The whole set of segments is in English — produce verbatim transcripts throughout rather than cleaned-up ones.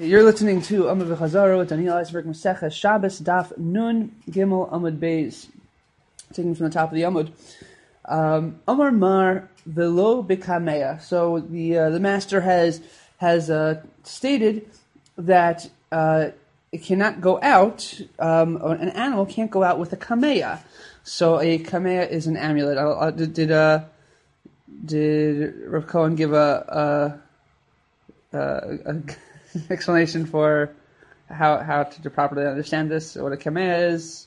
You're listening to Amud V'Chazaro with Daniel Eisberg Maseches Shabbos Daf Nun Gimel Amud Beis, taking from the top of the Amud. Um, Amar Mar Velo B'Kameya. So the uh, the master has has uh, stated that uh, it cannot go out. Um, an animal can't go out with a kameya. So a kameya is an amulet. Uh, uh, did did uh, did Rav Cohen give a, a, a, a explanation for how how to properly understand this, or what a kameya is?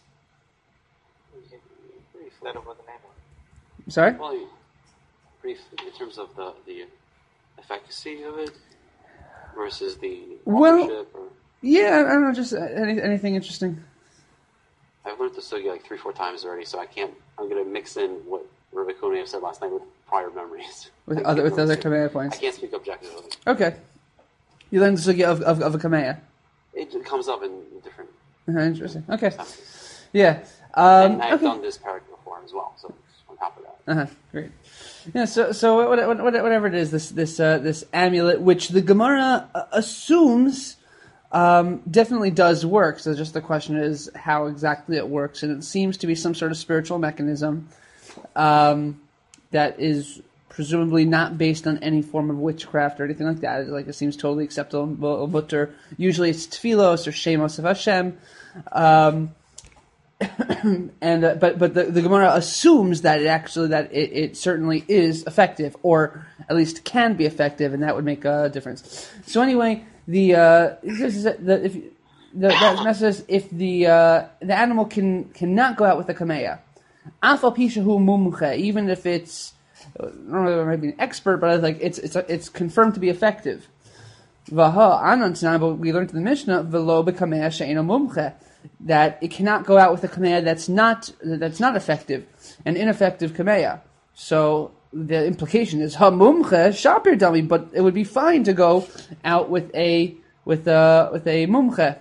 Brief, that over the name. Sorry? Well, brief in terms of the, the efficacy of it versus the well, or, yeah, I don't know, just any, anything interesting. I've learned the sugya like three, four times already, so I can't. I'm going to mix in what Rabbi Konev said last night with prior memories. With other with other kameya points. I can't speak objectively. Okay. You learned the sugya of, of, of a kameya. It comes up in different. Uh-huh, interesting. Okay. Sentences. Yeah. Um, and I've okay. done this paragraph before as well, so on top of that. Uh-huh. Great. Yeah. So so whatever it is, this this uh, this amulet, which the Gemara assumes um, definitely does work. So just the question is how exactly it works, and it seems to be some sort of spiritual mechanism um, that is presumably not based on any form of witchcraft or anything like that. It's like it seems totally acceptable. But usually it's tefillos or shemos of Hashem. Um, and uh, but but the, the Gemara assumes that it actually that it, it certainly is effective, or at least can be effective, and that would make a difference. So anyway, the uh, this is the, if the, that message if the uh, the animal can cannot go out with a kameya, afal pishahu mumche, even if it's I don't know if I might be an expert, but I was like it's it's it's confirmed to be effective. Vaha anan, but we learned in the Mishnah velo b'kameya she'ena mumche, that it cannot go out with a kameya that's not that's not effective, an ineffective kameya. So the implication is ha mumche shapir dummy, but it would be fine to go out with a with a with a mumche.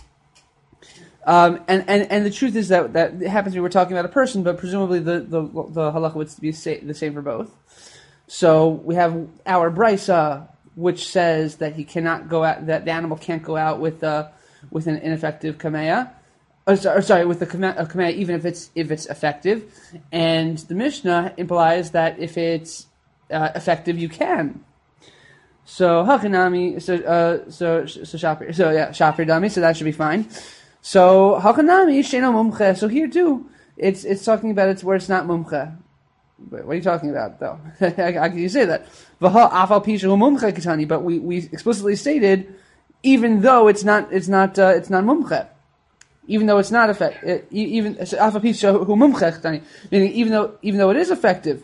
Um, and, and, and the truth is that, that it happens we were talking about a person, but presumably the, the, the halacha would be the same for both. So we have our brisa, which says that he cannot go out, that the animal can't go out with uh, with an ineffective kameya, or, or sorry, with a kameya, even if it's if it's effective. And the Mishnah implies that if it's uh, effective, you can. So hakanami, so uh, so so shapir, so yeah, shapir dami, so that should be fine. So hakanami sheno mumche. So here too, it's it's talking about it's where it's not mumche. What are you talking about, though? How can you say that? Vaha afal pishahu mumche katani. But we, we explicitly stated, even though it's not it's not uh, it's not mumche, even though it's not effective, even afal pishahu mumche katani, meaning even though even though it is effective.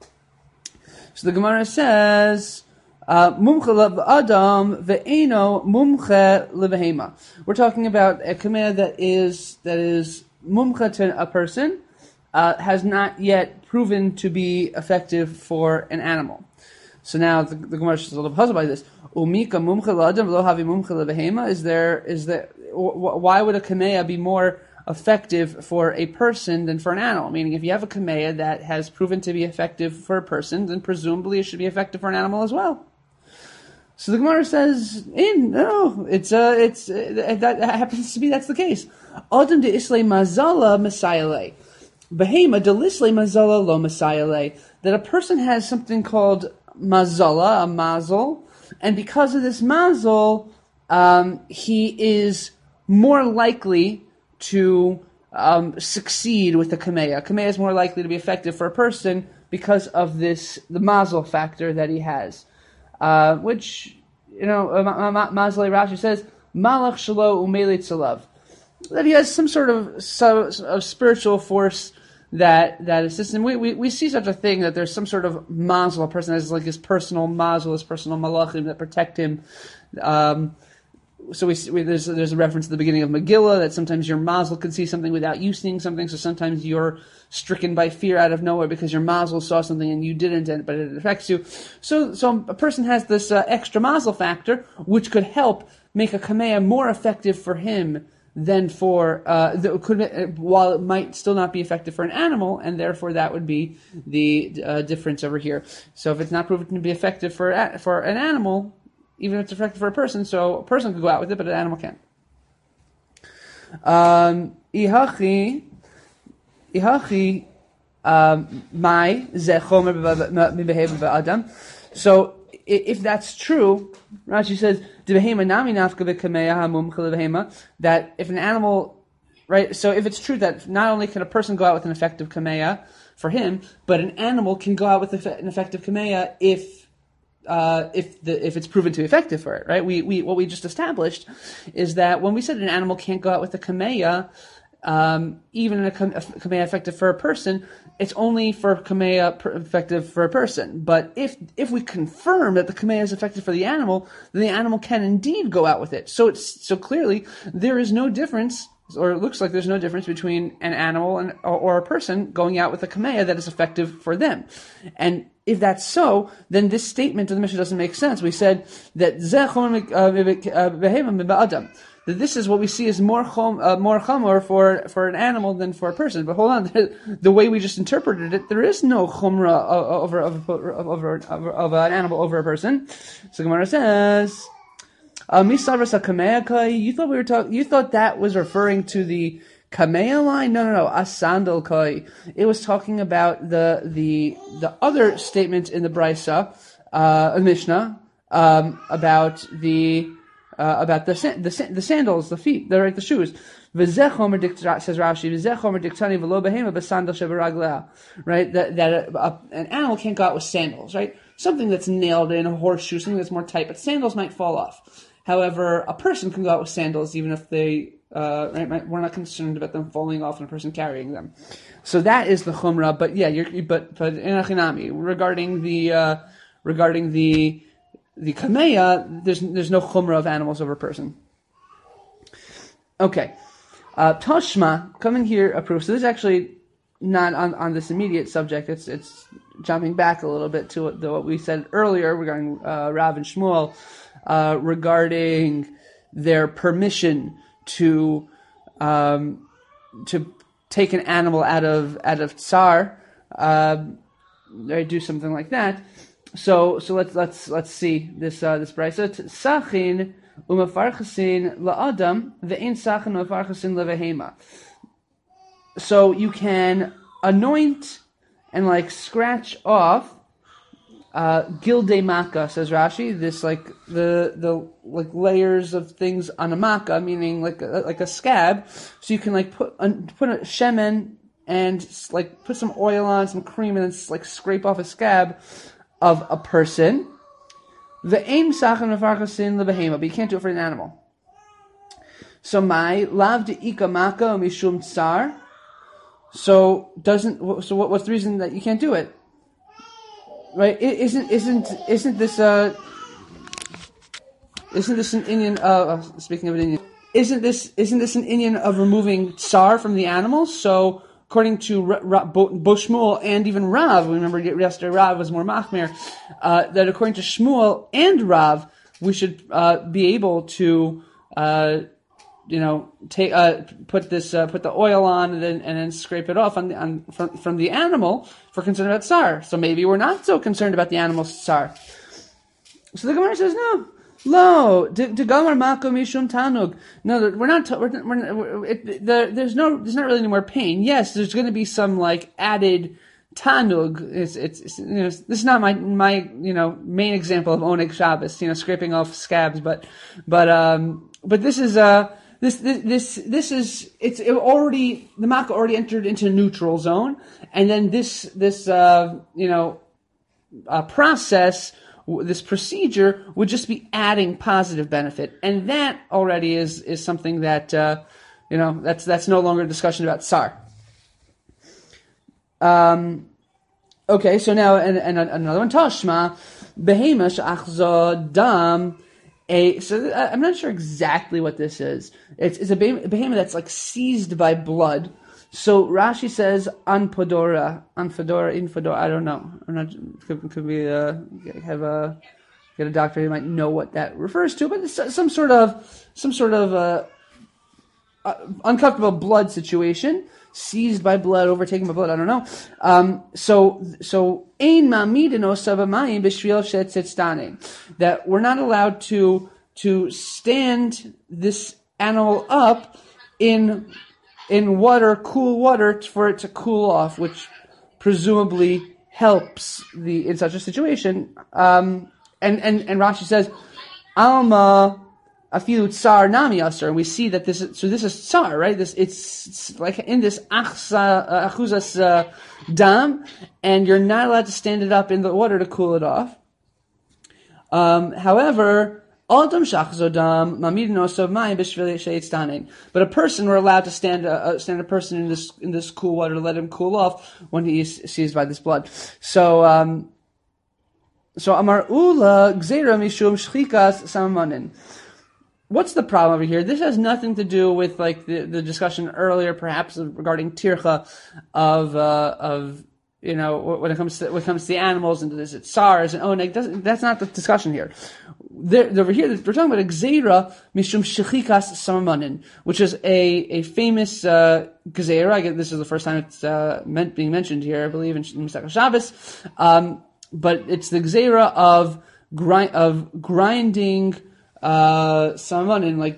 So the Gemara says. Mumche le'adam ve'eno mumche le'behema. We're talking about a kameya that is that is mumche to a person, uh, has not yet proven to be effective for an animal. So now the, the Gemara is a little puzzled by this. Umika mumche le'adam v'lo havi mumche le'behema. Is there is there why would a kameya be more effective for a person than for an animal? Meaning, if you have a kameya that has proven to be effective for a person, then presumably it should be effective for an animal as well. So the Gemara says, "In no, it's uh, it's uh, that happens to be that's the case. Adam de islay mazala messiale, behema de islay mazala lo messiale." That a person has something called mazala, a mazel, and because of this mazel, um, he is more likely to um, succeed with the kameya. Kameya is more likely to be effective for a person because of this the mazel factor that he has. Uh, which, you know, Mazalei Rashi says, Malach Shalo Umeli Tzalav. That he has some sort of, so, of spiritual force that that assists him. We, we we see such a thing, that there's some sort of mazel, a person has like his personal mazel, his personal malachim that protect him. Um, so we, we there's there's a reference at the beginning of Megillah that sometimes your mazel can see something without you seeing something. So sometimes you're stricken by fear out of nowhere because your mazel saw something and you didn't, but it affects you. So so a person has this uh, extra mazel factor, which could help make a kameya more effective for him than for uh, the, could while it might still not be effective for an animal, and therefore that would be the uh, difference over here. So if it's not proven to be effective for for an animal, even if it's effective for a person. So a person could go out with it, but an animal can't. Um, ihachi, ihachi, um, mai ze chomer b'behema b'adam. So if that's true, Rashi says d'behema nami nafka b'kameya hamumcha l'behema, that if an animal, right? So if it's true that not only can a person go out with an effective kameya for him, but an animal can go out with an effective kameya if uh, if the if it's proven to be effective for it, right? We we what we just established is that when we said an animal can't go out with a kameya, um, even a, a kameya effective for a person, it's only for kameya effective for a person. But if if we confirm that the kameya is effective for the animal, then the animal can indeed go out with it. So it's so clearly there is no difference, or it looks like there's no difference between an animal and or, or a person going out with a kameya that is effective for them. And if that's so, then this statement of the Mishnah doesn't make sense. We said that that this is what we see as more chom, uh, more chamor for for an animal than for a person. But hold on, the way we just interpreted it, there is no chumrah over of, of, over, over, of an animal over a person. So Gemara says, uh, you thought we were talking. You thought that was referring to the kameya line? No, no, no. Asandal kai. It was talking about the the the other statement in the Brisa, uh, Mishnah, um, about the uh, about the the the sandals, the feet, the right, the shoes. V'zechomer dikt says Rashi. V'zechomer diktani v'lo behema b'sandal sheberagleha. Right, that that a, a, an animal can't go out with sandals. Right, something that's nailed in, a horseshoe, something that's more tight, but sandals might fall off. However, a person can go out with sandals even if they. Uh, right, we're not concerned about them falling off and a person carrying them. So that is the chumrah. But yeah, you're, but but in Achinami, regarding the uh, regarding the the kameya, there's there's no chumrah of animals over a person. Okay, uh, Tashma, come in here, approve. So this is actually not on, on this immediate subject. It's it's jumping back a little bit to what, to what we said earlier regarding uh, Rav and Shmuel, uh, regarding their permission to um, to take an animal out of out of tsar, uh, they do something like that. So so let's let's let's see this uh, this brisa. Sachin umafarchasin laadam ve'in sachin umafarchasin levehema. So you can anoint and like scratch off Uh, gilde makkah, says Rashi. This like the the like layers of things on a makkah, meaning like a, like a scab. So you can like put uh, put a shemen and like put some oil on, some cream, and then like scrape off a scab of a person. The aim sachan lefarchasin lebehema, but you can't do it for an animal. So my lav de ika makkah mishum tsar. So doesn't so what, what's the reason that you can't do it? Right? Isn't isn't isn't this uh isn't this an Indian? Uh, speaking of an Indian, isn't this isn't this an Indian of removing tsar from the animals? So according to Shmuel and even Rav, remember yesterday Rav was more machmir. Uh, that according to Shmuel and Rav, we should uh, be able to uh, you know take uh, put this uh, put the oil on and then and then scrape it off on the, on from, from the animal for concern about tsar. So maybe we're not so concerned about the animal's tsar. So the Gemara says no. Lo, to gamar mako mishum tanug. No, we're not. We're, we're, we're, it, there, there's no. There's not really any more pain. Yes, there's going to be some like added tanug. It's, it's, it's you know, this is not my my you know main example of oneg Shabbos. You know, scraping off scabs, but but um but this is uh this this this, this is it's it already the mako already entered into neutral zone, and then this this uh you know uh, process. This procedure would just be adding positive benefit, and that already is is something that uh, you know that's that's no longer a discussion about tsar. Um, okay, so now and, and another one, Tashma behema she'achza dam. A so I'm not sure exactly what this is. It's it's a behema that's like seized by blood. So Rashi says an podora, an fedora, in fedora. I don't know. I'm not. Could, could we uh, have a get a doctor who might know what that refers to? But it's some sort of some sort of uh, uh, uncomfortable blood situation, seized by blood, overtaken by blood. I don't know. Um, so so ein ma'amidino sabamayim b'shvil shetzitzanin, that we're not allowed to to stand this animal up in in water, cool water, for it to cool off, which presumably helps the in such a situation. Um, and, and, and Rashi says, Alma afilu tsar nami asar. And we see that this is, so this is tsar, right? This, it's, it's like in this achza, uh, achuzas uh, dam, and you're not allowed to stand it up in the water to cool it off. Um, however, but a person, we're allowed to stand a, stand a person in this in this cool water to let him cool off when he is seized by this blood. So, um, so Amar Ula Gzeira Mishum Shchikas Samanin. What's the problem over here? This has nothing to do with like the, the discussion earlier, perhaps regarding tircha of uh, of. You know, when it comes to when it comes to the animals and this, it's SARS and oneg. Doesn't, that's not the discussion here. There, over here, we're talking about a gzeira mishum shechikas samamanin, which is a a famous uh, gzeira. I guess this is the first time it's uh, meant, being mentioned here, I believe, in Masechah Shabbos. Um, but it's the gzeira of grind of grinding uh, samamanin, like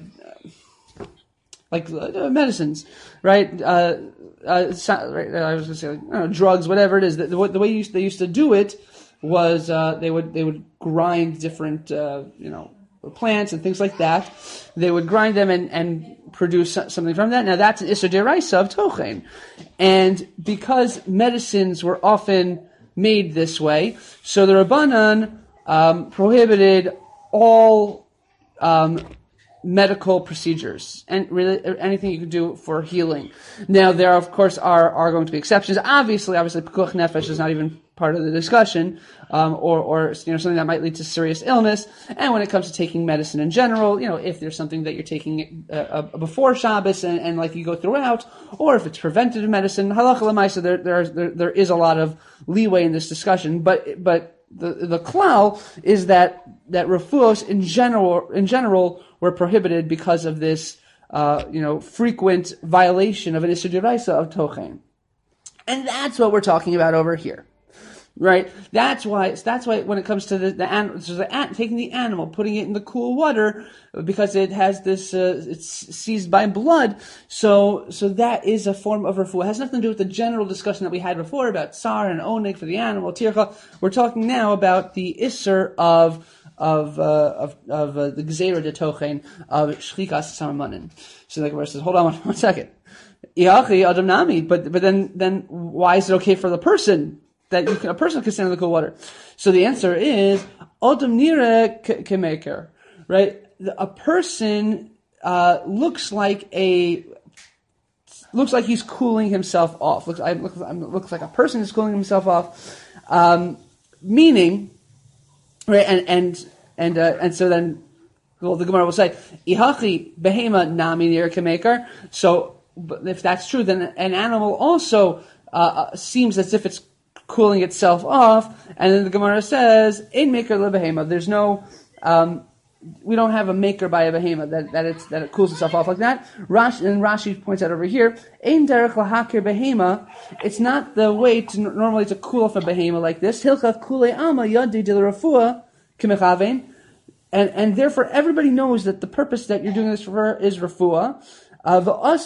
like uh, medicines, right? Uh, Uh, right, I was going to say, like, I don't know, drugs, whatever it is. The, the, the way used, they used to do it was uh, they would they would grind different uh, you know plants and things like that. They would grind them and, and produce something from that. Now that's an Isser Deraisa of Tochen, and because medicines were often made this way, so the Rabbanan um, prohibited all um, medical procedures and really anything you can do for healing. Now there of course are, are going to be exceptions. Obviously, obviously Pekuach Nefesh is not even part of the discussion, um, or, or, you know, something that might lead to serious illness. And when it comes to taking medicine in general, you know, if there's something that you're taking uh, uh, before Shabbos and, and like you go throughout, or if it's preventative medicine, halacha l'maisa, there, there, there, there is a lot of leeway in this discussion. But, but the, the klal is that, that refuos in general, in general, were prohibited because of this, uh, you know, frequent violation of an Isser Deraisa of Tochen. And that's what we're talking about over here. Right? That's why, that's why when it comes to the, the animal, so the, taking the animal, putting it in the cool water, because it has this, uh, it's seized by blood, so, so that is a form of refuah. It has nothing to do with the general discussion that we had before about tsar and oneg for the animal, tircha. We're talking now about the Isser of, of, uh, of, of, uh, the Gzeira de Tochen, of Shchikas Samamanin. So the Gemara says, hold on one, one second. Iachi Adam Nami, but, but then, then why is it okay for the person? That you can, a person can stand in the cool water. So the answer is Adam Nira Kemeker, right? A person uh, looks like a looks like he's cooling himself off. Looks, I, looks, looks like a person is cooling himself off, um, meaning, right? And and and uh, and so then, well, the Gemara will say Ihachi Behema Nami Nira Kemeker. So, but if that's true, then an animal also uh, seems as if it's cooling itself off, and then the Gemara says, "Ein maker lebehema." There's no, um, we don't have a maker by a behema that that it's that it cools itself off like that. Rashi, and Rashi points out over here, "Ein derech lahakir behema." It's not the way to normally to cool off a behema like this. Hilchat kulei alma yadi de rafua k'mechavein, and and therefore everybody knows that the purpose that you're doing this for is refuah. And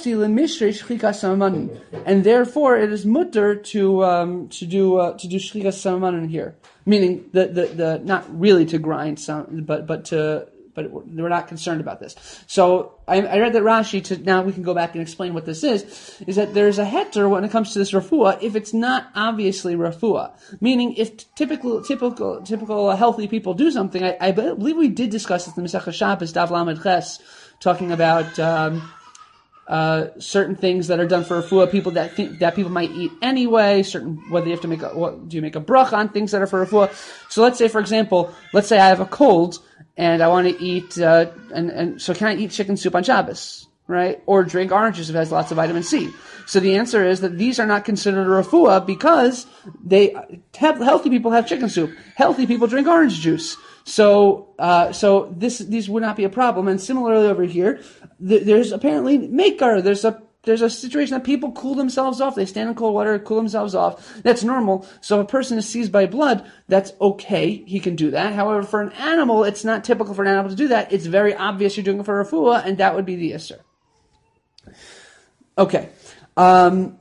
therefore, it is mutter to um, to do uh, to do shchikas samamanin here, meaning the, the the not really to grind some, but but to but we're not concerned about this. So I, I read that Rashi. To now we can go back and explain what this is. Is that there's a heter when it comes to this refuah if it's not obviously refuah, meaning if typical typical typical healthy people do something. I, I believe we did discuss this in the Masechah Shabbos Daf Lamed Ches, talking about. Um, Uh, certain things that are done for refuah, people that think, that people might eat anyway, certain, whether you have to make a, what, do you make a bracha on things that are for refuah? So let's say, for example, let's say I have a cold, and I want to eat, uh, and, and, so can I eat chicken soup on Shabbos? Right? Or drink orange juice if it has lots of vitamin C. So the answer is that these are not considered a refuah because they, healthy people have chicken soup. Healthy people drink orange juice. So, uh, so this these would not be a problem. And similarly over here, th- there's apparently makar. There's a there's a situation that people cool themselves off. They stand in cold water, cool themselves off. That's normal. So if a person is seized by blood, that's okay. He can do that. However, for an animal, it's not typical for an animal to do that. It's very obvious you're doing it for refuah, and that would be the isser. Okay. Um,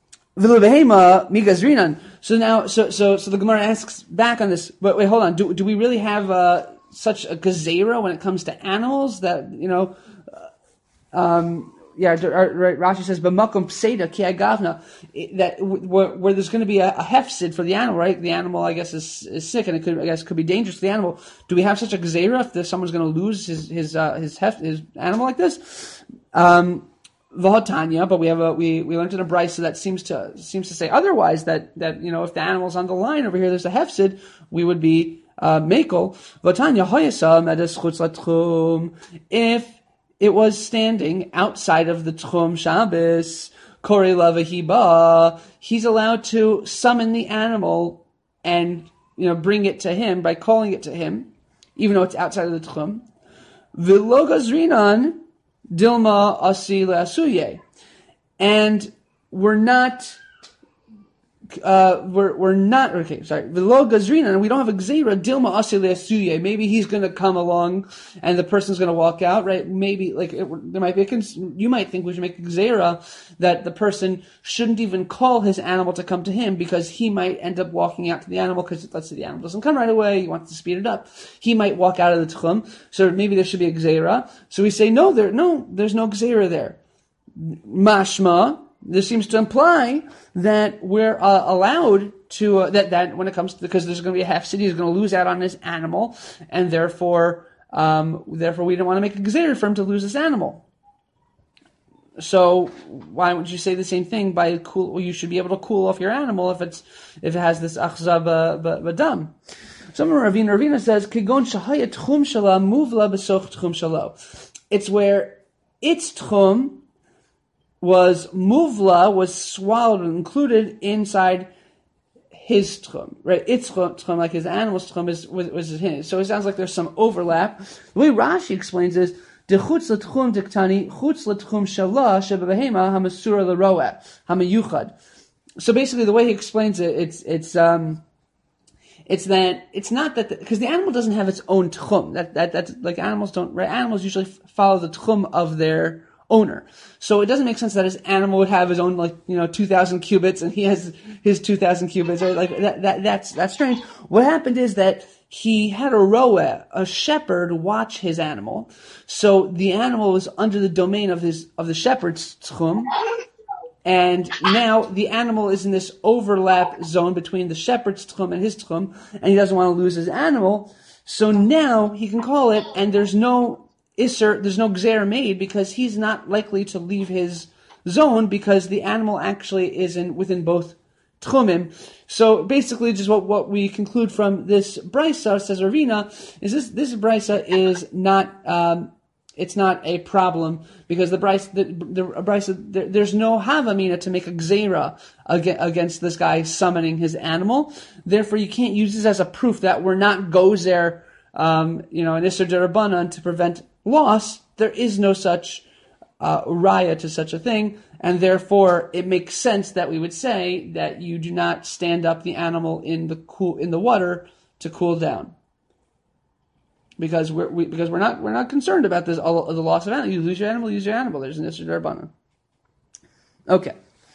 So now, so so so the Gemara asks back on this. But wait, hold on. Do do we really have uh, such a gezerah when it comes to animals that you know? Uh, um, yeah, right. Rashi says, "B'makom pseida ki agavna," that where, where there's going to be a, a hefsid for the animal, right? The animal, I guess, is, is sick, and it could, I guess, could be dangerous to the animal. Do we have such a gezerah if someone's going to lose his his uh, his hef, his animal like this? Um, V'hatanya, but we have a we we learned in a brayso that seems to seems to say otherwise. That that you know if the animal's on the line over here, there's a hefsid, we would be uh, mekel. V'hatanya hoyasa medes chutz latchum. If it was standing outside of the tchum Shabbos, korei lavahiba, he's allowed to summon the animal and you know bring it to him by calling it to him, even though it's outside of the tchum. V'lo gazrinan. Dilma asi leasuye, and we're not, uh, we're we're not okay. Sorry, v'lo gazrina, and we don't have a gzeira. Dilma asi leasuye. Maybe he's going to come along, and the person's going to walk out. Right? Maybe like it, there might be a. Cons- you might think we should make a gzeira that the person shouldn't even call his animal to come to him because he might end up walking out to the animal because let's say the animal doesn't come right away. He wants to speed it up. He might walk out of the tchum. So maybe there should be a gzeira. So we say no, there no, there's no gzeira there. Mashma. This seems to imply that we're uh, allowed to uh, that that when it comes to because there's going to be a half city, he's going to lose out on his animal, and therefore, um, therefore we don't want to make a gzeira for him to lose this animal. So why wouldn't you say the same thing by cool? Well, you should be able to cool off your animal if it's if it has this achza b'dam. Some Ravina Ravina says kigon shahaya tchum shala muvla b'soch tchum shalo. It's where its tchum was muvla, was swallowed and included inside his tchum, right? Its tchum, like his animal's tchum, is was, was his. So it sounds like there's some overlap. The way Rashi explains is de chutz l'tchum diktani chutz l'tchum shala shebehema hamasura l'roeh hamayuchad. So basically, the way he explains it, it's it's um. It's that it's not that because the, the animal doesn't have its own tchum. That that that's like animals don't. Right? Animals usually follow the tchum of their owner. So it doesn't make sense that his animal would have his own, like, you know, two thousand cubits and he has his two thousand cubits, right? Like that, that, that's, that's strange. What happened is that he had a roeh, a shepherd, watch his animal. So the animal was under the domain of his, of the shepherd's tchum. And now the animal is in this overlap zone between the shepherd's tchum and his tchum, and he doesn't want to lose his animal. So now he can call it, and there's no Isser, there's no gzer made because he's not likely to leave his zone because the animal actually is in within both tchumim. So basically, just what, what we conclude from this brisa, says Ravina, is this this brisa is not um, it's not a problem because the brisa the, the brisa there, there's no havamina to make a gzera against this guy summoning his animal. Therefore, you can't use this as a proof that we're not gozer, um, you know, an Isser Derabanan to prevent loss. There is no such uh, raya to such a thing, and therefore it makes sense that we would say that you do not stand up the animal in the cool in the water to cool down, because we're we, because we're not we're not concerned about this all, the loss of animal. You lose your animal, use your animal. There's an Isser Derabanan. Okay.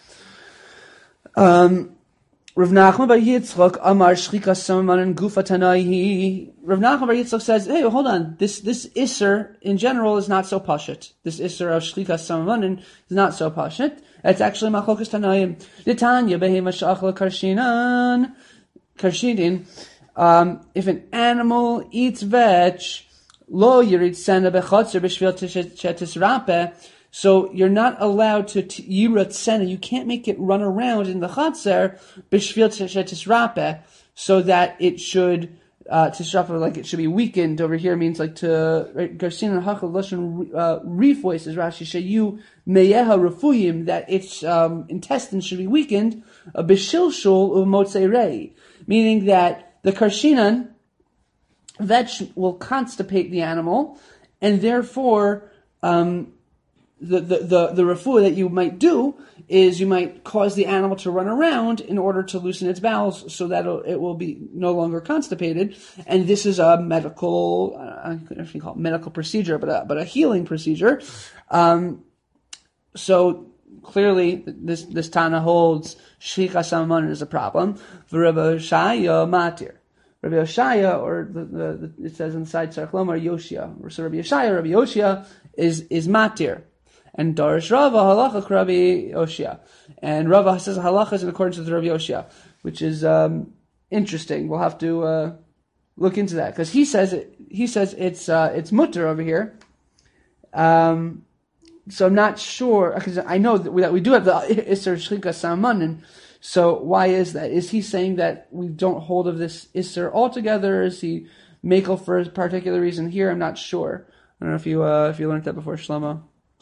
Um. Rav Nachman bar Yitzchak Amar Shchika Samanan Gufa Tanaihi. Rav Nachman bar Yitzchak says, "Hey, hold on. This this Isser in general is not so pashut. This Isser of Shchika Samanan is not so pashut. It's actually Machlokas Tanaim. L'Tanya behema she'achla karshinan karshidin. Um, if an animal eats veg, lo yirid sena bechotzer b'shvil tisrape." So you're not allowed to yirat sena. You can't make it run around in the chatzar b'shvil tisrape, so that it should uh, tisrape, like it should be weakened. Over here means like to garsin and hachal lashon reef voices Rashi shayu meyeha refuyim, that its um, intestines should be weakened. B'shilshul u'motzei rei, meaning that the karshinan vetch will constipate the animal, and therefore um, the, the, the, the refuah that you might do is you might cause the animal to run around in order to loosen its bowels so that it will be no longer constipated. And this is a medical, I don't know if you call it medical procedure, but a, but a healing procedure. Um, so clearly this, this Tana holds Shchichas Hamon is a problem. V'Rebbe Shaya matir. Rabbi Yoshaya, or the, the, the, it says inside Tzarech Lomar Yoshia. So Rabbi Yoshaya, Rabbi Yoshia is, is matir. And Darish Rava halacha Rabbi Yoshia, and Rava says halacha is in accordance with Rabbi Yoshia, which is um, interesting. We'll have to uh, look into that because he says it, he says it's uh, it's mutter over here. Um, so I'm not sure because I know that we, that we do have the Isser Shchichas Hamon. So why is that? Is he saying that we don't hold of this Isser altogether? Is he makel for a particular reason here? I'm not sure. I don't know if you uh, if you learned that before, Shlomo.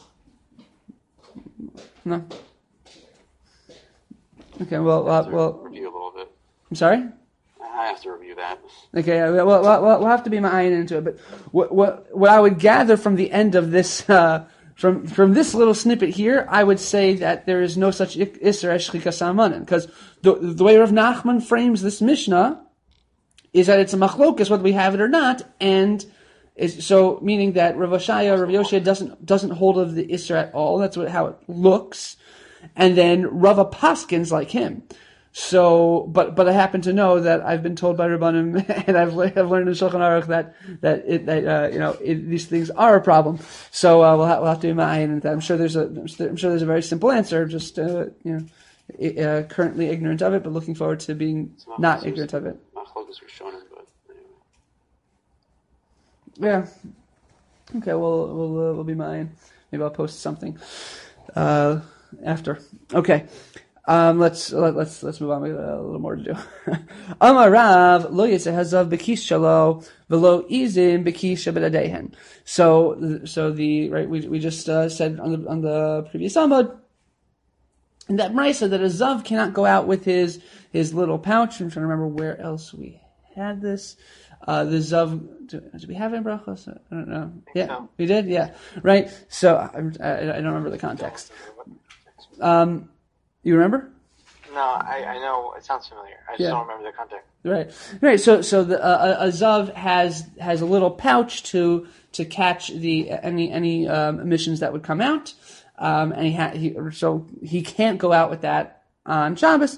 No. Okay. Well, uh, well. Review a little bit. I'm sorry. I have to review that. Okay. Well, well, well we'll have to be ma'ayin into it. But what what what I would gather from the end of this uh, from from this little snippet here, I would say that there is no such iser as shchichas hamon, because the the way Rav Nachman frames this Mishnah is that it's a machlokas whether we have it or not, and. Is, so, meaning that Rav Yoshaya, Rav Yoshia doesn't doesn't hold of the Isser at all. That's what how it looks, and then Rava Paskins like him. So, but but I happen to know that I've been told by Rabbanim, and I've I've learned in Shulchan Aruch that that it that uh, you know it, these things are a problem. So uh, we'll have, we'll have to be ma'ayin into that. I'm sure there's a I'm sure there's a very simple answer. Just uh, you know, uh, currently ignorant of it, but looking forward to being not ignorant of it. Yeah. Okay. Well, we'll uh, we'll be mine. Maybe I'll post something uh, after. Okay. Um, let's let, let's let's move on. We got a little more to do. Amar Rav lo yiseh hazav bekish shalo velo izim bekish b'dadehen. So so the right we we just uh, said on the on the previous amud. And that Mraisa that a zav cannot go out with his his little pouch. I'm trying to remember where else we had this. Uh, the Zav, do, do we have it in Brachos? I don't know. Yeah, so. We did? Yeah. Right? So, I, I, I don't remember the context. Um, you remember? No, I, I know, it sounds familiar. I just yeah. don't remember the context. Right. Right, so so the, uh, a Zav has has a little pouch to to catch the any any um, emissions that would come out, um, and he, ha- he so he can't go out with that on Shabbos,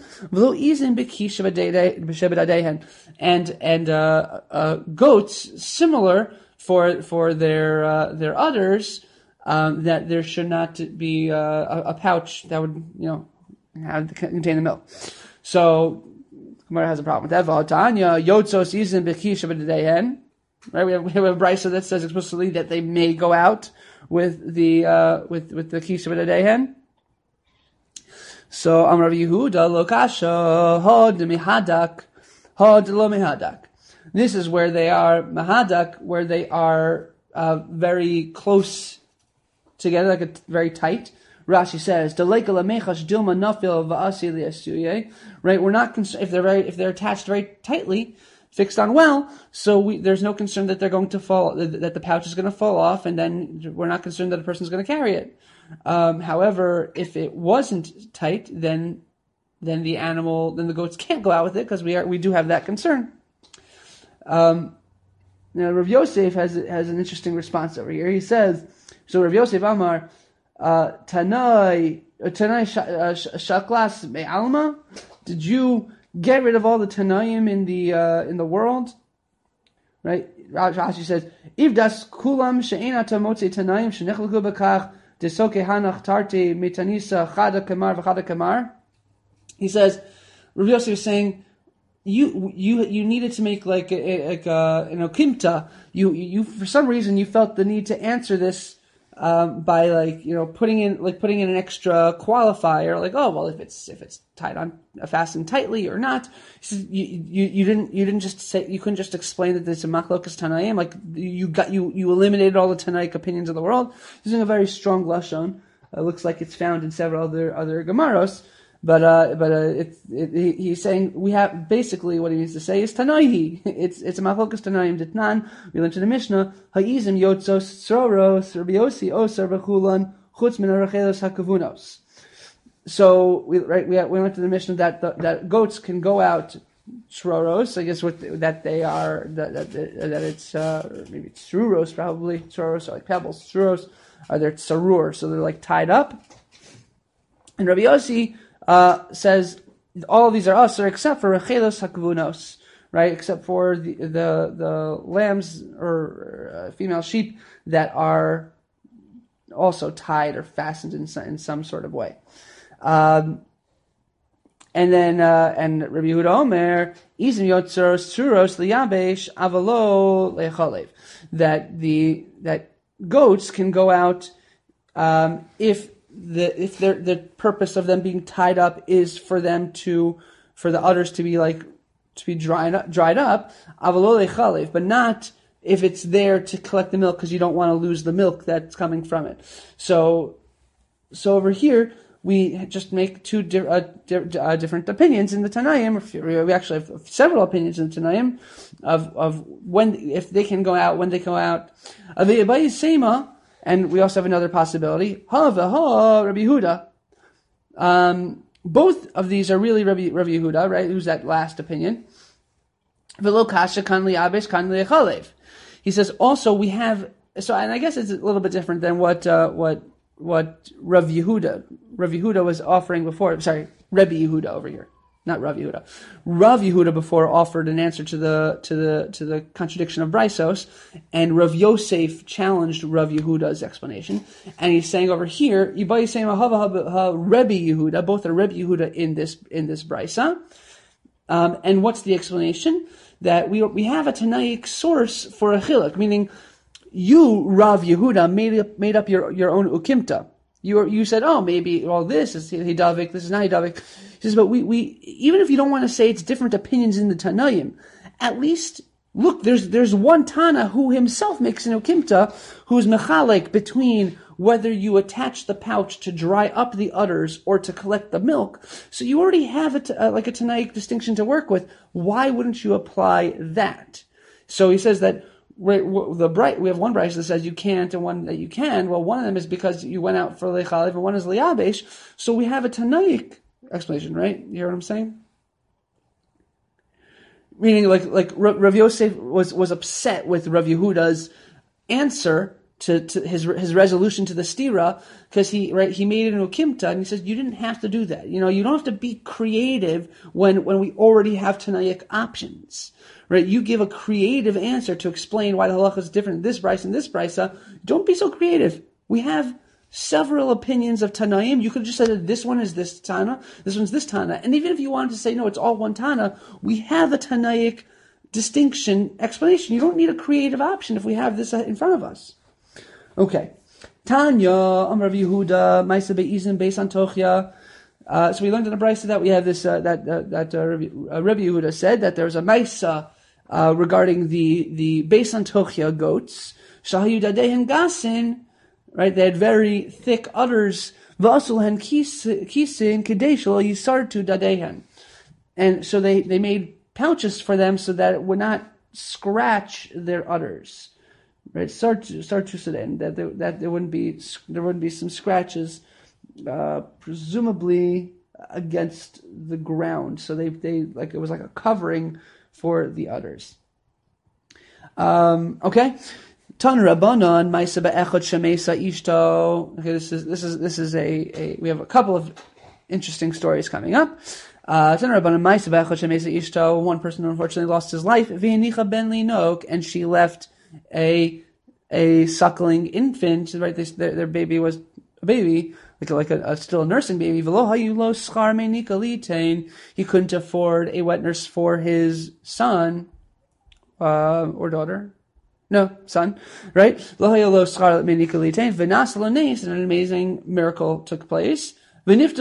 and and uh, uh, goats similar for for their uh, their udders, um, that there should not be uh, a, a pouch that would you know have contain the milk. So Gemara has a problem with that. V'atanya yotzos izin b'kisha b'deihen. Right, we have we have a brisa that says explicitly that they may go out with the uh, with with the kisha b'deihen. So Amar Yehuda lo kasha hod mihadak hod lo mihadak. This is where they are mahadak, where they are uh, very close together, like a, very tight. Rashi says, "Deleika lamechash dilma nafil va'asi liasuye." Right, we're not cons- if they're very, if they're attached very tightly, fixed on well. So we, there's no concern that they're going to fall, that the pouch is going to fall off, and then we're not concerned that a person's going to carry it. Um, however, if it wasn't tight, then then the animal, then the goats can't go out with it because we are we do have that concern. Um, now Rav Yosef has has an interesting response over here. He says, so Rav Yosef Amar Tanai Tanai Shaklas Me'alma. Did you get rid of all the Tanaim in the uh, in the world? Right? Rashi says, If das kulam she'ena tamotze Tanaim shenechlaku b'kach. He says, Rav Yosef is saying, you you you needed to make like a, like a, an okimta. You you for some reason you felt the need to answer this um, by like you know putting in like putting in an extra qualifier, like oh well if it's if it's tied on fastened tightly or not. He says, you, you you didn't you didn't just say you couldn't just explain that it's a machlokas tanaim, like you got you you eliminated all the Tanaic opinions of the world using a very strong lashon. It looks like it's found in several other other gemaros. But uh, but uh, it's it, he, he's saying we have basically what he means to say is Tanaihi. It's it's a machlokas Tanaim Ditnan. We learned in the Mishnah Ha'izim Yotzos Sroros Rabbi Yossi Oser B'Chulan Chutz Min Harachelos Hakavunos. So we right we we went to the Mishnah that the, that goats can go out Sroros. I guess what that they are that that, that it's uh, maybe it's Sruros probably Sroros are like pebbles. Sruros are they're sarur, so they're like tied up. And Rabbi Yossi Uh, says all of these are usher except for rechelos hakvunos, right? Except for the the, the lambs or uh, female sheep that are also tied or fastened in some, in some sort of way. Um, and then uh, and Rabbi Yehuda Omer izim yotzeros tzuros liyabesh avalo lechalev, that the that goats can go out um, if. The if the the purpose of them being tied up is for them to for the udders to be like to be dried up, dried up, but not if it's there to collect the milk because you don't want to lose the milk that's coming from it. So so over here we just make two di- uh, di- uh, different opinions in the Tanaim. We actually have several opinions in the Tanaim of of when if they can go out, when they go out. And we also have another possibility. Ha v'ha Rabbi Yehuda. Um, both of these are really Rabbi, Rabbi Yehuda, right? Who's that last opinion? V'lo kasha kan li'abesh kan li'echalev. He says also we have so, and I guess it's a little bit different than what uh, what what Rav Yehuda Rav Yehuda was offering before. Sorry, Rabbi Yehuda over here. Not Rav Yehuda. Rav Yehuda before offered an answer to the to the to the contradiction of Brysos, and Rav Yosef challenged Rav Yehuda's explanation. And he's saying over here, Ibai saying Rebbe Yehuda, both are Rebbe Yehuda in this in this Brysa. Um, and what's the explanation? That we we have a Tanaic source for a chiluk, meaning you Rav Yehuda made up made up your your own ukimta. You you said, oh, maybe, well, this is Hidavik, this is not Hidavik. He says, but we, we, even if you don't want to say it's different opinions in the Tanaim, at least, look, there's there's one Tana who himself makes an Ukimta, who's mechalek between whether you attach the pouch to dry up the udders or to collect the milk. So you already have a, uh, like a Tanaic distinction to work with. Why wouldn't you apply that? So he says that the bright, we have one Bryce that says you can't and one that you can. Well, one of them is because you went out for lechalev and one is liabesh. So we have a Tanaic explanation, right? You hear what I'm saying? Meaning, like, like Rav Yosef was, was upset with Rav Yehuda's answer to, to his his resolution to the stira, because he right he made it an ukimta, and he says you didn't have to do that. You know, you don't have to be creative when when we already have Tanaic options. Right, you give a creative answer to explain why the halacha is different in this brisa and this brisa. Don't be so creative. We have several opinions of Tanaim. You could have just said that this one is this Tana, this one's this Tana. And even if you wanted to say, no, it's all one Tana, we have a Tanaic distinction explanation. You don't need a creative option if we have this in front of us. Okay. Tanya, Amar Yehuda, Maisa Be'izim, Beis Antochia. Uh, so we learned in the brisa that we have this, uh, that, uh, that, uh, Rabbi, uh, Rabbi Yehuda said that there was a Maisa, uh, regarding the, the Beis Antochia goats. Shahayu Dadehen Gasin, right? They had very thick udders. V'asulhen kisin kadeshal yisartu dadehen. And so they, they made pouches for them so that it would not scratch their udders. Right? Sartu sartu that there, that there wouldn't be, there wouldn't be some scratches, uh, presumably against the ground. So they, they, like, it was like a covering for the udders. Um, okay. Tan Rabbanon Maisa Be'echad Shemesa Ishto. Okay, this is this is this is a, a we have a couple of interesting stories coming up. Uh, Tan Rabbanon Maisa Be'echad Shemesa Ishto. One person unfortunately lost his life. V'yenicha ben linok, and she left a a suckling infant. Right, this, their, their baby was a baby, like a, like a, a still a nursing baby. V'lo hayu lo schar me'nika litain. He couldn't afford a wet nurse for his son uh, or daughter. No, son, right? And an amazing miracle took place. Right?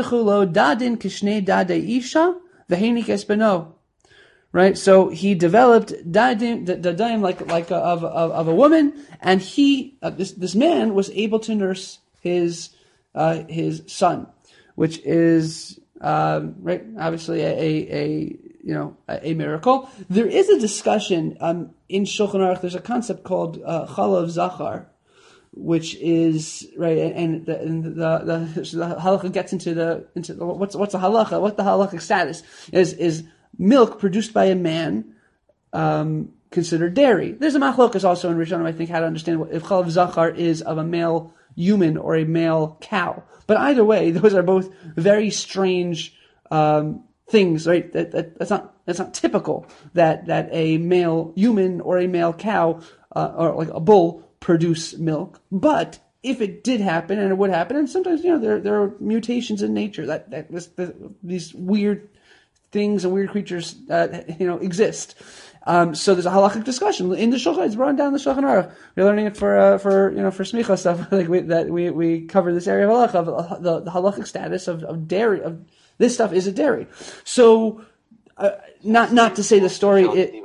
So he developed dadim, dadim like like a, of, of of a woman, and he uh, this this man was able to nurse his uh, his son, which is um, right? Obviously, a, a, a you know a, a miracle. There is a discussion um, in Shulchan Aruch. There's a concept called uh, Chalav Zachar, which is right, and the and the, the, the halacha gets into the into the, what's what's the halacha? What the halachic status is is milk produced by a man um, considered dairy. There's a machlokas also in Rishonim, I think, how to understand what, if chalav zachar is of a male human or a male cow. But either way, those are both very strange um, things, right? That, that, that's not that's not typical that that a male human or a male cow uh, or like a bull produce milk. But if it did happen, and it would happen, and sometimes you know there there are mutations in nature that that this, this, these weird things and weird creatures uh, you know exist. Um, so there's a halachic discussion in the Shulchan. It's brought down the Shulchan Aruch. We're learning it for uh, for you know for smicha stuff like we, that we we cover this area of halacha of the, the halachic status of, of dairy of this stuff is a dairy. So uh, not not to say the story. It,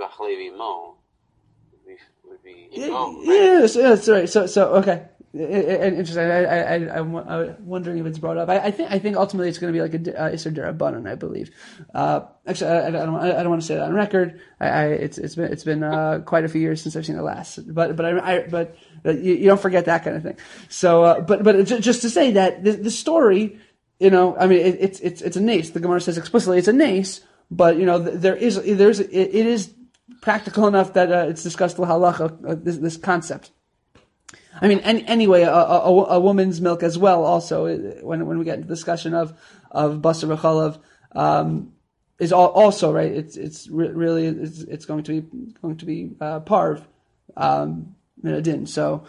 yes, yes, right. So so okay. Interesting. I, I, I, I'm wondering if it's brought up. I, I think, I think ultimately it's going to be like a uh, Isser D'Rabbanan, I believe. Uh, actually, I, I don't, I don't want to say that on record. I, I it's, it's been, it's been uh, quite a few years since I've seen it last. But, but I, I but uh, you, you don't forget that kind of thing. So, uh, but, but just to say that the, the story, you know, I mean, it, it's, it's, it's a nace. The Gemara says explicitly it's a nace. But you know, there is, there's, it, it is practical enough that uh, it's discussed with halacha, uh, this, this concept. I mean, any, anyway, a, a, a woman's milk as well. Also, when when we get into the discussion of of basar v'chalav, um, is all, also right. It's it's re- really it's, it's going to be going to be uh, parv um, din. So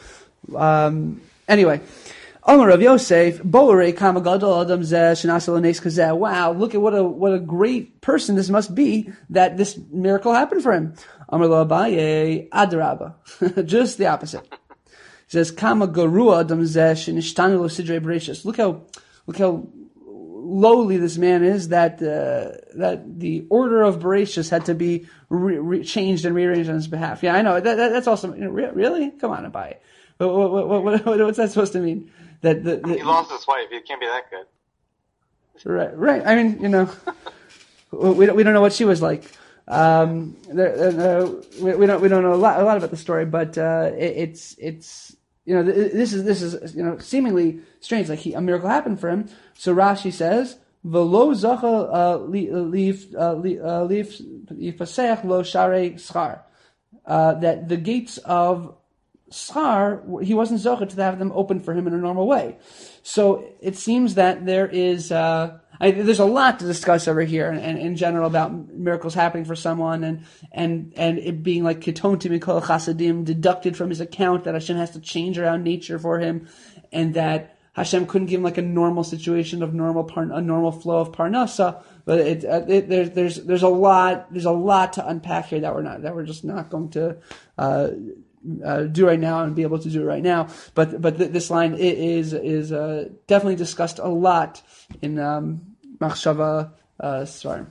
um, anyway, Amar Rav Yosef, Boarei kama gadol adam zeh shenasa l'neis kazeh. Wow, look at what a what a great person this must be that this miracle happened for him. Amar lo Abaye adrabah, just the opposite. He says, "Kama garua adam zeh shenishtanu lo sidrei bereshis." Look how, look how lowly this man is. That uh, that the order of bereshis had to be re- re- changed and rearranged on his behalf. Yeah, I know that, that that's also you know, re- really. Come on, Abai. But what, what, what, what, what's that supposed to mean? That the, the, he lost his wife. He can't be that good. Right, right. I mean, you know, we don't we don't know what she was like. Um, there, uh, we, we don't we don't know a lot a lot about the story, but uh, it, it's it's. You know, this is this is you know seemingly strange. Like he, a miracle happened for him. So Rashi says, "V'lo zacha leaf leaf yifasech lo sharei schar." That the gates of schar, he wasn't zocha to have them open for him in a normal way. So it seems that there is. Uh, I, there's a lot to discuss over here, and, and in general about miracles happening for someone, and and and it being like kitonti mikol chasadim, deducted from his account, that Hashem has to change around nature for him, and that Hashem couldn't give him like a normal situation of normal par, a normal flow of parnasa. But it, uh, it there's there's there's a lot there's a lot to unpack here that we're not that we're just not going to. Uh, Uh, do right now and be able to do right now, but but th- this line is is uh, definitely discussed a lot in um, Machshava uh, Svarim.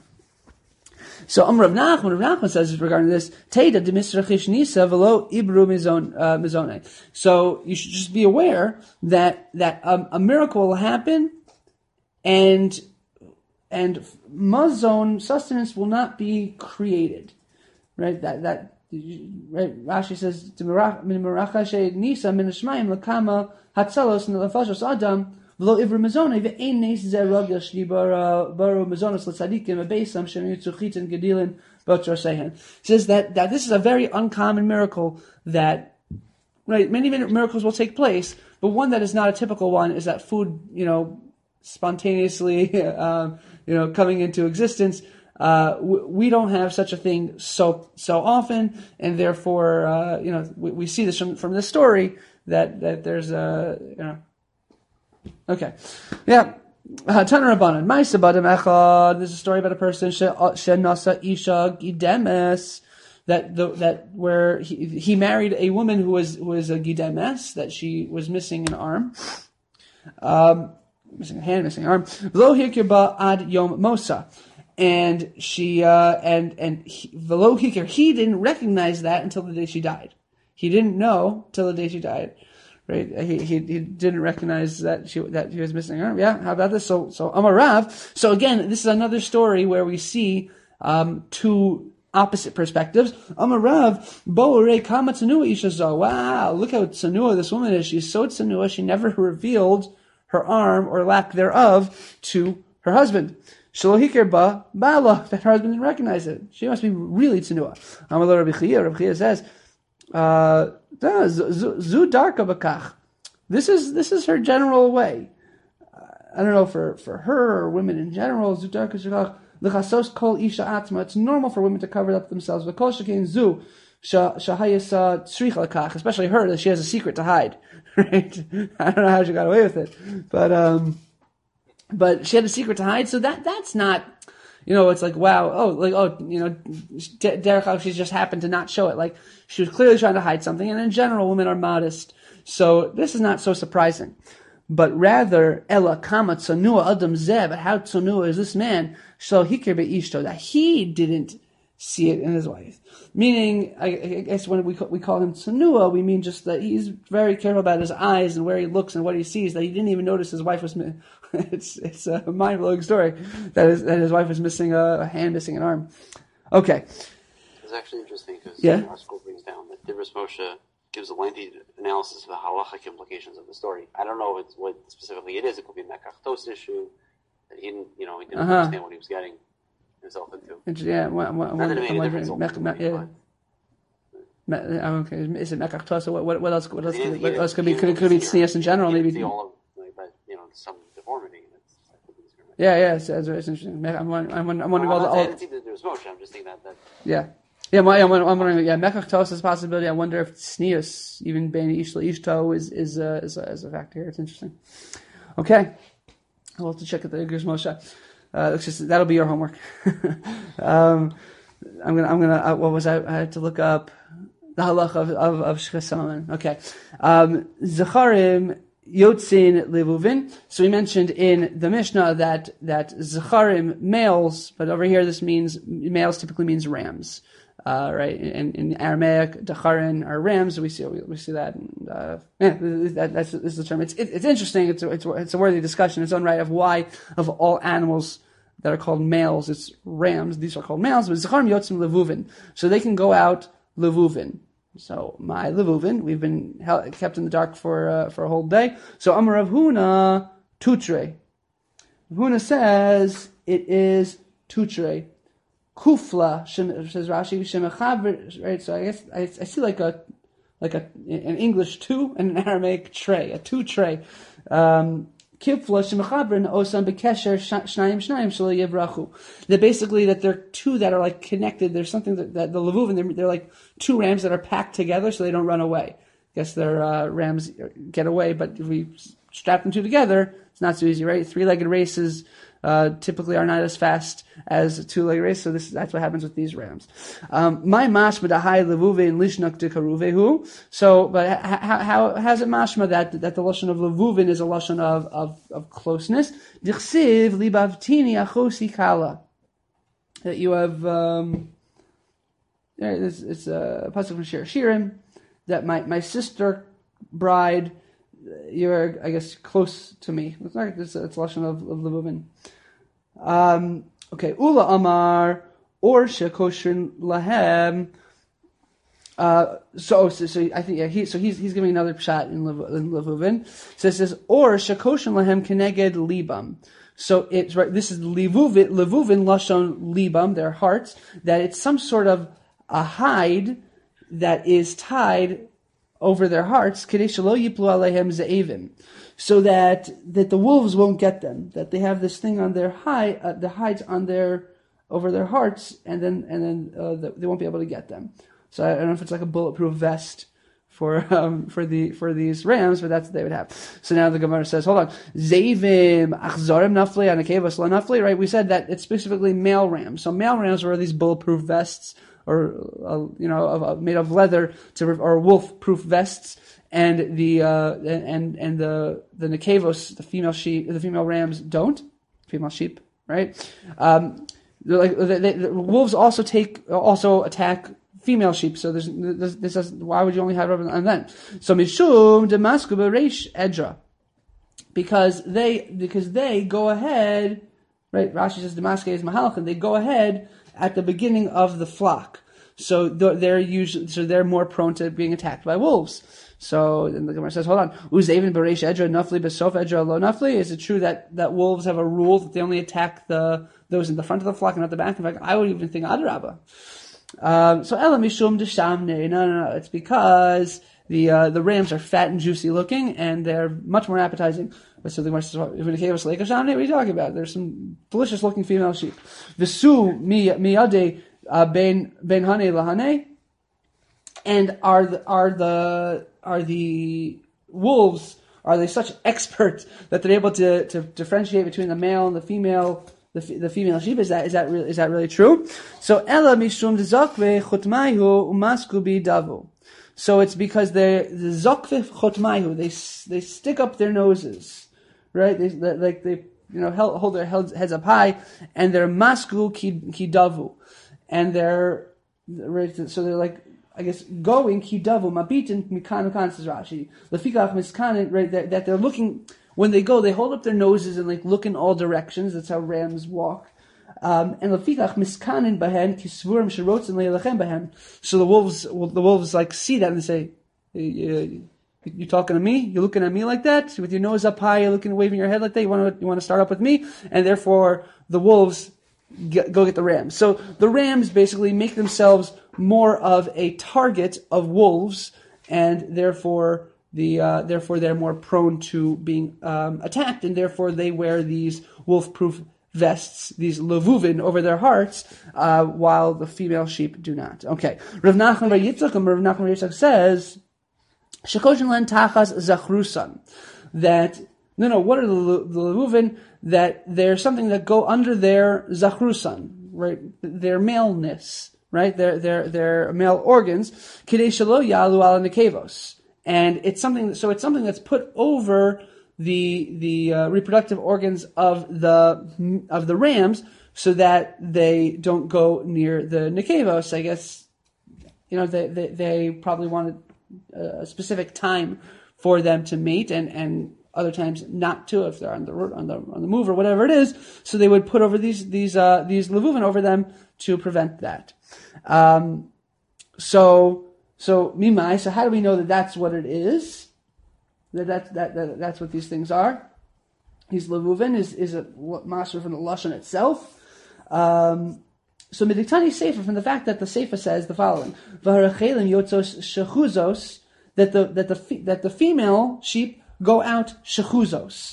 So Amar Rav Nachman, Rav Nachman says regarding this, Teda de misrachish nisa velo ibru mizone. So you should just be aware that that um, a miracle will happen, and and mazon sustenance will not be created, right? That that. Right, Rashi says, "Min merachashe nisa min hashmayim lakama hatzalos nefashos adam v'lo ivru mezonah ve'ein neis zeh ragel shli bara baru mezonos l'tzadikim abeisam shem yitzuchitin gedilin b'otrosehen." Says that that this is a very uncommon miracle. That right, many miracles will take place, but one that is not a typical one is that food, you know, spontaneously, uh, you know, coming into existence. Uh, we don't have such a thing so so often, and therefore, uh, you know, we, we see this from from this story that that there's a you know, okay, yeah. Tana Rabbanan, Ma'aseh b'adam echad. There's a story about a person she nasa isha gidemes, that the that where he he married a woman who was who was a gidemes, that she was missing an arm, um, missing a hand, missing an arm. V'lo hirkeba ad yom mosa. And she, uh, and, and Velo Hikir, he didn't recognize that until the day she died. He didn't know till the day she died. right? He, he he didn't recognize that she that he was missing an arm. Yeah, how about this? So so Amar Rav. So again, this is another story where we see um, two opposite perspectives. Amar Rav, Bo'orei kama tsanua isha zo. Wow, look how tsanua this woman is. She's so tsanua, she never revealed her arm or lack thereof to her husband. Shalohikir ba bala, that her husband didn't recognize it. She must be really tsanua. Amar lo Rabbi Chia. Rabbi Chia says, uh, zu darka bakach. This is this is her general way. Uh, I don't know for, for her or women in general. Zu darka bakach. L'chasos kol isha atma. It's normal for women to cover up themselves. V'kol shekein zu shahayasa tzricha lakach. Especially her, that she has a secret to hide. Right? I don't know how she got away with it, but um, but she had a secret to hide. So that that's not, you know, it's like wow, oh, like oh, you know, derech she just happened to not show it. Like she was clearly trying to hide something. And in general, women are modest, so this is not so surprising. But rather, ela kama tzanua adam zeh. But how tzanua is this man? So hikir beishto, that he didn't see it in his wife. Meaning, I, I guess when we call, we call him tzanua, we mean just that he's very careful about his eyes and where he looks and what he sees. That he didn't even notice his wife was. it's it's a mind blowing story that is that his wife was missing a, a hand, missing an arm. Okay. It's actually interesting because yeah. our school brings down that Dibros Moshe gives a lengthy analysis of the halachic implications of the story. I don't know if it's what specifically it is. It could be a mekachtos issue that he didn't, you know, he didn't uh-huh. understand what he was getting himself into. Yeah, well, well, not that it made a difference. Me, me, yeah. Me, okay, is it mekachtos? What, what, what else? What else? Could, what else could be? Could, could be tznius in general? Maybe. See all of, like, but you know, some deformity. Yeah, yeah, it's, it's, it's interesting. I'm, I'm, I'm wondering well, all the. I didn't see that there was motion. I'm just thinking that. that yeah. Yeah, well, I'm wondering. Yeah, mekachtos is a possibility. I wonder if tznius, even bein ish ishto, is is a, is a is a factor here. It's interesting. Okay, I'll have to check at the Igros Moshe. Uh, it's just that'll be your homework. um, I'm gonna I'm gonna. Uh, what was I? I had to look up the halacha of of, of Shchesaman. Okay, um, Zecharim Yotzin Levuvin. So we mentioned in the Mishnah that that Zecharim males, but over here this means males typically means rams. Uh, right, in, in Aramaic, dacharin are rams. We see we, we see that. And, uh, yeah, that, that's this is the term. It's it, it's interesting. It's a, it's it's a worthy discussion in its own right of why of all animals that are called males, it's rams. These are called males, but zacharim yotzim levuvin, so they can go out levuvin. So my levuvin, we've been held, kept in the dark for uh, for a whole day. So Amar Rav Huna tutre. Rav Huna says it is tutre. Kufla, says Rashi, shemechaver, right? So I guess I, I see like a, like a, an English two and an Aramaic tray, a two tray. Um, Kufla, shemechaver, and osam bekesher, shnayim shnayim, shelo yevrachu. They're basically that they're two that are like connected. There's something that, that the levuvin, they're, they're like two rams that are packed together so they don't run away. I guess their uh, rams get away, but if we strap them two together, it's not so easy, right? Three-legged races, Uh, typically are not as fast as a two-legged race, so this that's what happens with these rams. My mashma dahai levuvein lishnuk dekaruvehu. So, but how how how's it mashma that that the lashon of levuvin is a lashon of of, of closeness? Dichsiv libavtini achosi kala. That you have um, yeah, it's, it's a pasuk from Shir Shirim that my my sister bride. You're, I guess, close to me. It's not. It's, it's a lashon of, of levuvin. Um, okay, Ula Amar or Shekoshin Lahem. Uh, so, so, so I think yeah, he. So he's he's giving another shot in, Lev, in levuvin. So it says or Shekoshin Lahem Keneged Libam. So it's right. This is levuvin levuvin lashon libam. Their hearts. That it's some sort of a hide that is tied over their hearts, so that that the wolves won't get them. That they have this thing on their hide, uh, the hides on their over their hearts, and then and then uh, the, they won't be able to get them. So I don't know if it's like a bulletproof vest for um, for the for these rams, but that's what they would have. So now the Gemara says, hold on, Zavim achzarim nafli anakevas la nafli. Right? We said that it's specifically male rams. So male rams wear these bulletproof vests, or uh, you know, of, of, made of leather to or wolf-proof vests, and the uh, and and the the nekevos, the female sheep, the female rams don't, female sheep, right? Um, like they, they, the wolves also take also attack female sheep. So there's, this, this is, why would you only have Rav on them? So Mishum Damasku Bereish Edra. Because they, because they go ahead, right? Rashi says Damaske is Mahalchin. They go ahead at the beginning of the flock. So they're usually, so they're more prone to being attacked by wolves. So then the Gemara says, hold on. Uzevin Bereish Edra Nafli Besof Edra Lo Nafli. Is it true that, that wolves have a rule that they only attack the, those in the front of the flock and not the back? In fact, I would even think Adrabah. Um, so Ela Mishum Deshamne. No, no, no. It's because the uh, the rams are fat and juicy looking, and they're much more appetizing. So the Gemara says, what are you talking about? There's some delicious looking female sheep. Visu miyade ben ben hane lahane. And are the are the are the wolves, are they such experts that they're able to, to differentiate between the male and the female, the, the female sheep? Is that is that really, is that really true? So ela mishum zakve chutmayhu umasku bi davu. So it's because they the zakve chutmayhu, they they stick up their noses, right? They like they you know hold their heads up high, and they're masku ki ki davu, and they're right. So they're like, I guess, going kidavu mabitin mikan mikan, says Rashi. Lefikach miskanin, right? That, that they're looking, when they go, they hold up their noses and like look in all directions. That's how rams walk. Um, and lefikach miskanin bahen kisvurim sherotzin leilachem bahen. So the wolves, well, the wolves like see that and they say, you, you talking to me? You're looking at me like that with your nose up high? You're looking, waving your head like that? You want to, you want to start up with me? And therefore, the wolves Get, go get the rams. So the rams basically make themselves more of a target of wolves, and therefore the uh, therefore they're more prone to being um, attacked, and therefore they wear these wolf-proof vests, these levuvin, over their hearts, uh, while the female sheep do not. Okay, Rav Nachman bar Yitzchak, Rav Nachman bar Yitzchak says, "Shekoshin len tachas zachrusan," that no, no. What are the, the levuvin? That there's something that go under their zachrusan, right? Their maleness, right? Their their their male organs. Kidei shelo yalu ala nekevos, and it's something. So it's something that's put over the the uh, reproductive organs of the of the rams, so that they don't go near the nekevos. I guess you know they they, they probably wanted a specific time for them to mate, and and. Other times not to, if they're on the on the on the move or whatever it is. So they would put over these these uh, these levuvin over them to prevent that. Um, so so mimai. So how do we know that that's what it is? That that that, that that's what these things are. These levuvin is is a master from the lashon itself. Um, so midiktani sefer, from the fact that the sefer says the following: v'harachelim yotzos shechuzos, that the that the that the female sheep go out shechuzos.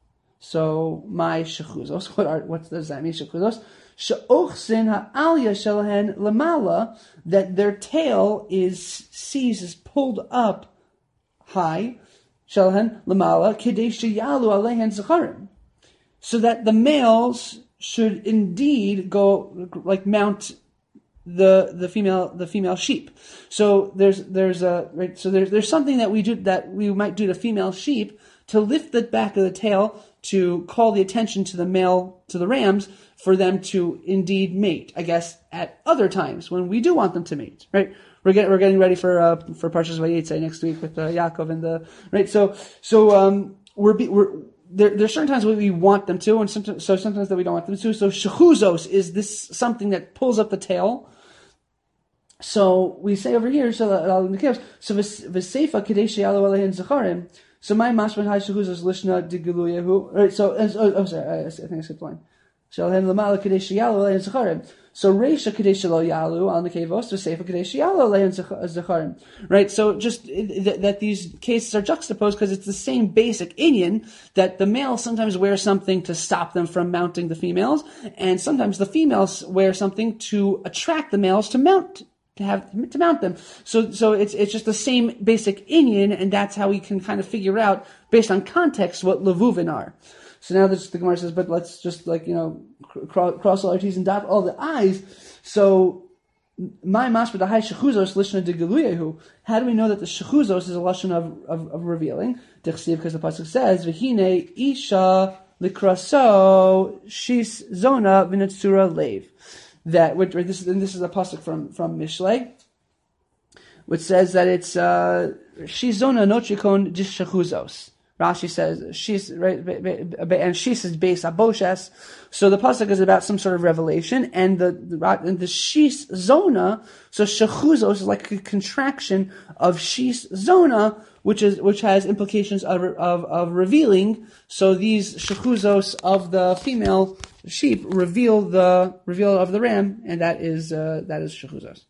So my shechuzos, what are what does that mean? Shechuzos she'ochsin ha'alya shelahen lamala, that their tail is seized, is pulled up high, shelahen lamala kidei sheyalu alehen zacharim, so that the males should indeed go like mount the the female the female sheep. So there's there's a right, so there's there's something that we do that we might do to female sheep to lift the back of the tail to call the attention to the male to the rams for them to indeed mate. I guess at other times when we do want them to mate, right? We're getting we're getting ready for uh, for Parshas Vayetze next week with uh, Yaakov and the right. So so um we're be, we're There, there are certain times where we want them to, and sometimes, so sometimes that we don't want them to. So shechuzos is this something that pulls up the tail. So we say over here, so so v'seifa kadei sheyalu alehin zacharim. So my mashman hay shechuzos lishna digiluyehu. Right. So oh, oh sorry, I, I think I skipped line. Shalhem lamala kadei sheyalu alehin zacharim. So reisha kadei shelo yalu al nekevos v'seifa kadei sheyalu alehin zacharim. Right. So just th- that these cases are juxtaposed because it's the same basic inyan that the males sometimes wear something to stop them from mounting the females, and sometimes the females wear something to attract the males to mount. To have to mount them, so so it's it's just the same basic inyan, and that's how we can kind of figure out based on context what levuvin are. So now this, the Gemara says, but let's just like you know cr- cross all our T's and dot all the I's. So my mashma high shechuzos lishna degaluyehu. How do we know that the shechuzos is a lashon of, of of revealing? Dichsiv, because the pasuk says v'hine isha likraso shis zona v'netzura leiv. That which this is and this is a pasuk from from Mishlei, which says that it's uh, shizona nochikon dishachuzos. Rashi says she's right, and she says beis aboshes. So the pasuk is about some sort of revelation, and the the, and the shis zona. So shachuzos is like a contraction of shis zona, which is which has implications of of, of revealing. So these shachuzos of the female sheep reveal the reveal of the ram, and that is uh, that is shachuzos.